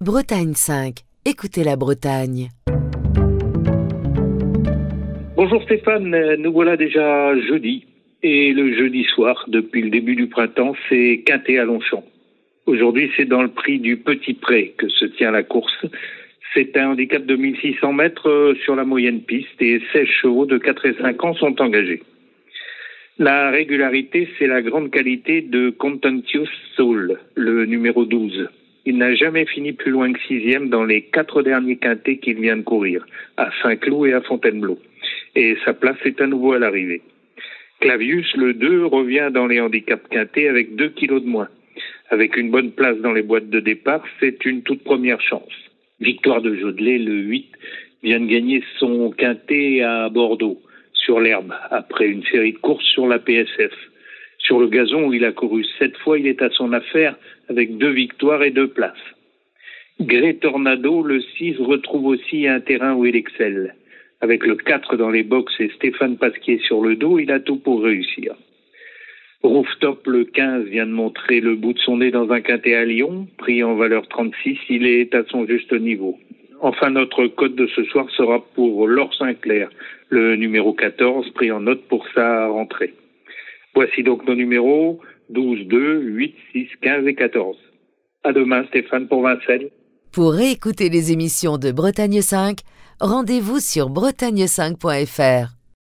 Bretagne 5, écoutez la Bretagne. Bonjour Stéphane, nous voilà déjà jeudi. Et le jeudi soir, depuis le début du printemps, c'est Quintet à Longchamp. Aujourd'hui, c'est dans le prix du Petit Pré que se tient la course. C'est un handicap de 1600 mètres sur la moyenne piste et 16 chevaux de 4 et 5 ans sont engagés. La régularité, c'est la grande qualité de Contentious Soul, le numéro 12. Il n'a jamais fini plus loin que 6e dans les 4 derniers quintets qu'il vient de courir, à Saint-Cloud et à Fontainebleau. Et sa place est à nouveau à l'arrivée. Clavius, le 2, revient dans les handicaps quintés avec 2 kilos de moins. Avec une bonne place dans les boîtes de départ, c'est une toute première chance. Victoire de Jodelet, le 8, vient de gagner son quintet à Bordeaux, sur l'herbe, après une série de courses sur la PSF. Sur le gazon où il a couru 7 fois, il est à son affaire avec 2 victoires et 2 places. Grey Tornado, le 6, retrouve aussi un terrain où il excelle. Avec le 4 dans les box et Stéphane Pasquier sur le dos, il a tout pour réussir. Rooftop, le 15, vient de montrer le bout de son nez dans un quintet à Lyon. Prix en valeur 36, il est à son juste niveau. Enfin, notre cote de ce soir sera pour Laure Sinclair, le numéro 14, pris en note pour sa rentrée. Voici donc nos numéros 12, 2, 8, 6, 15 et 14. À demain Stéphane pour Vincennes. Pour réécouter les émissions de Bretagne 5, rendez-vous sur bretagne5.fr.